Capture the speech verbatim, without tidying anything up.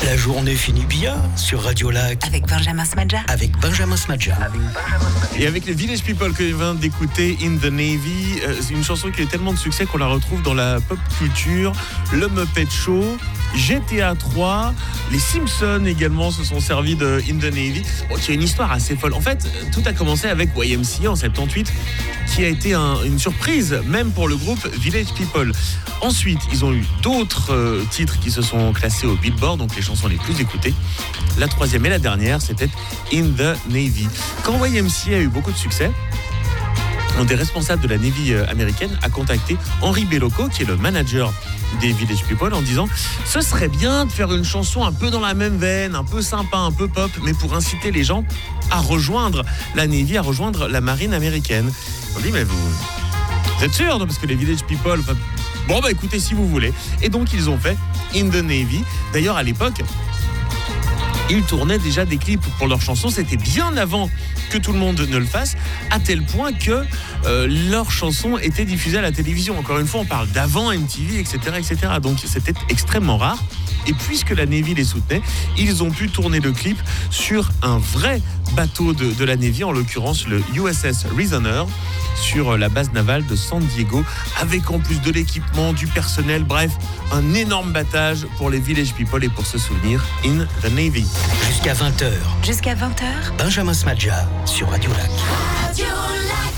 La journée finit bien sur Radio Lac. Avec Benjamin Smadja. Avec Benjamin Smadja. Et avec les Village People que je viens d'écouter, In the Navy, euh, c'est une chanson qui a eu tellement de succès qu'on la retrouve dans la pop culture, le Muppet Show, G T A trois, les Simpsons également se sont servis de In the Navy. Bon, il y a une histoire assez folle. En fait, tout a commencé avec Y M C A en soixante-dix-huit, qui a été un, une surprise, même pour le groupe Village People. Ensuite, ils ont eu d'autres euh, titres qui se sont classés au Billboard, donc les chansons les plus écoutées. La troisième et la dernière, c'était In the Navy. Quand Y M C A a eu beaucoup de succès, un des responsables de la Navy américaine a contacté Henry Bellocco, qui est le manager des Village People, en disant « Ce serait bien de faire une chanson un peu dans la même veine, un peu sympa, un peu pop, mais pour inciter les gens à rejoindre la Navy, à rejoindre la marine américaine. » On dit « Mais vous, vous êtes sûr, non, parce que les Village People... » Bon, bah écoutez, si vous voulez. Et donc, ils ont fait In the Navy. D'ailleurs, à l'époque, ils tournaient déjà des clips pour leurs chansons. C'était bien avant que tout le monde ne le fasse, à tel point que euh, leurs chansons étaient diffusées à la télévision. Encore une fois, on parle d'avant M T V, et cetera, et cetera. Donc, c'était extrêmement rare. Et puisque la Navy les soutenait, ils ont pu tourner le clip sur un vrai bateau de, de la Navy, en l'occurrence le U S S Reasoner, sur la base navale de San Diego, avec en plus de l'équipement, du personnel, bref, un énorme battage pour les Village People et pour se souvenir, In the Navy. Jusqu'à vingt heures. Jusqu'à vingt heures. Benjamin Smadja sur Radio Lac. Radio Lac.